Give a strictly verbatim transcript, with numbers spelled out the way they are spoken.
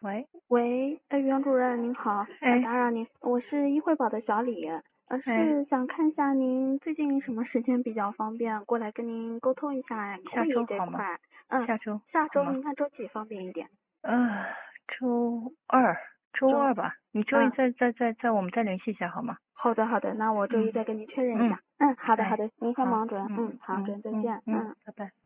喂， 喂，呃，袁主任您好，呃， 哎打扰您，我是医惠宝的小李，呃， 哎， 是想看一下您最近什么时间比较方便，过来跟您沟通一下下会议周好吗？ 这块。嗯， 下周下周好吗？ 您看周几方便一点？ 呃，周二，周周， 二吧。你周一嗯， 再再再再我们再联系一下好吗？ 好的好的，那我周一嗯再跟您确认一嗯， 下。嗯，好的好哎， 的，您先好， 忙主任， 嗯嗯，好，主嗯任再见， 嗯嗯， 嗯。 拜拜。